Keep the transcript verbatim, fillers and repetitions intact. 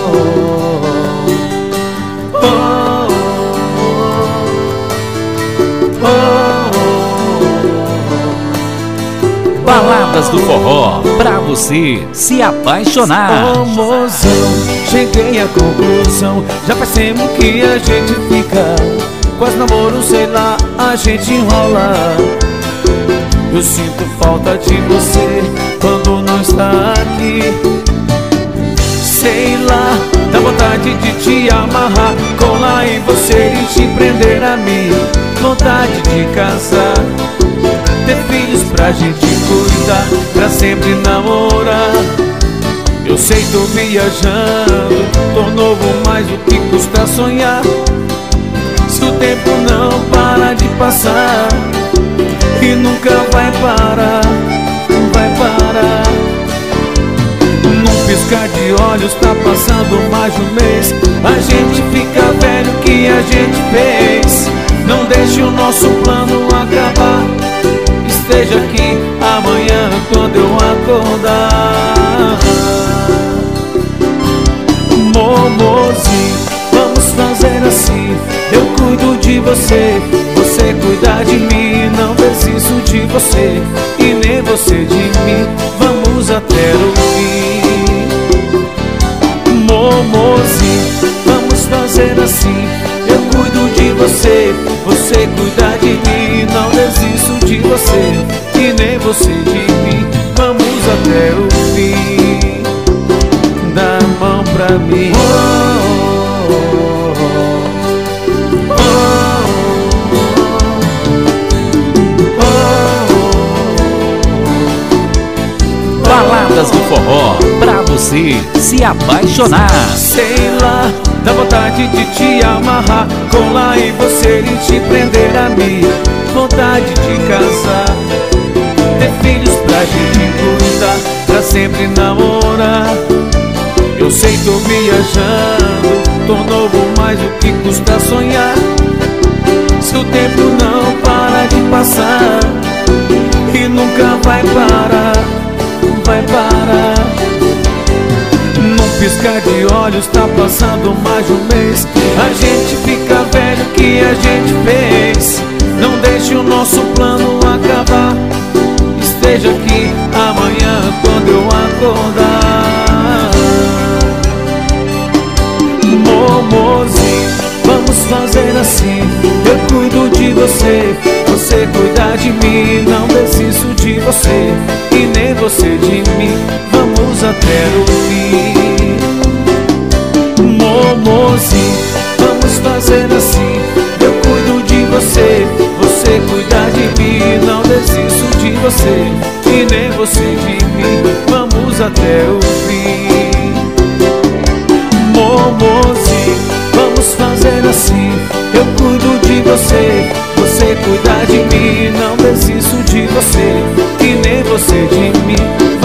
oh, oh, oh. Baladas do forró, pra você se apaixonar. Ô mozão, cheguei à conclusão, já faz tempo que a gente fica, quase namoro, sei lá, a gente enrola. Eu sinto falta de você quando não está aqui. Sei lá, dá vontade de te amarrar, colar em você e te prender a mim. Vontade de casar, ter filhos pra gente cuidar, pra sempre namorar. Eu sei, tô viajando, tô novo, mas o que custa sonhar? Se o tempo não para de passar e nunca vai parar, vai parar. Num piscar de olhos tá passando mais de um mês, a gente fica velho, o que a gente fez? Não deixe o nosso plano acabar, esteja aqui amanhã quando eu acordar. Momozinho, vamos fazer assim, eu cuido de você, você cuida de mim. Não preciso de você e nem você de mim, vamos até o fim. Momozinho, vamos fazer assim, eu cuido de você, você cuida de mim. Não desisto de você e nem você de mim, vamos até o fim. Dá a mão pra mim. Oh, oh, oh, oh. Baladas do forró, pra você se apaixonar. Sei lá, dá vontade de te amarrar, colar em você e te prender a mim. Vontade de casar, ter filhos pra gente cuidar, pra sempre namorar. Eu sei, tô viajando, tô novo, mas o que custa sonhar? Se o tempo não para de passar e nunca vai parar, vai parar. Num piscar de olhos tá passando mais de um mês, a gente fica velho, o que a gente fez? Não deixe o nosso plano acabar, esteja aqui amanhã quando eu acordar. Momozinho, vamos fazer assim, eu cuido de você, você cuida de mim. Não preciso de você e nem você de mim, vamos até o fim. Momozinho, vamos fazer assim, eu cuido de você, você cuida de mim. Não desisto de você e nem você de mim, vamos até o fim. Momozinho, vamos fazer assim, eu cuido de você, você cuida de mim. Não desisto de você e nem você de mim,